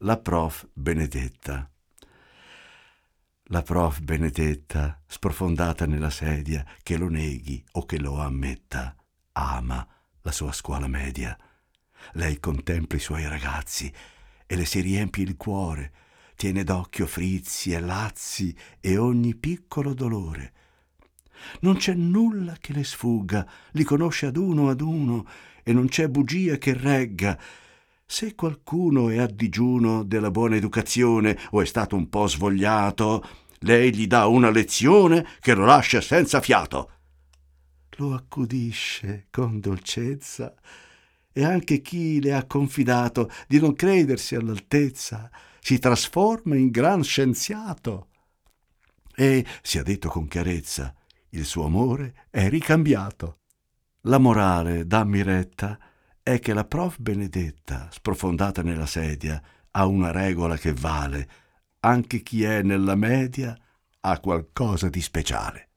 La prof Benedetta. La prof Benedetta, sprofondata nella sedia, che lo neghi o che lo ammetta, ama la sua scuola media. Lei contempla i suoi ragazzi e le si riempie il cuore, tiene d'occhio frizzi e lazzi e ogni piccolo dolore. Non c'è nulla che le sfugga, li conosce ad uno e non c'è bugia che regga. Se qualcuno è a digiuno della buona educazione o è stato un po' svogliato, lei gli dà una lezione che lo lascia senza fiato. Lo accudisce con dolcezza e anche chi le ha confidato di non credersi all'altezza si trasforma in gran scienziato. E, sia detto con chiarezza, il suo amore è ricambiato. La morale, dammi retta, è che la prof Benedetta, sprofondata nella sedia, ha una regola che vale: anche chi è nella media ha qualcosa di speciale.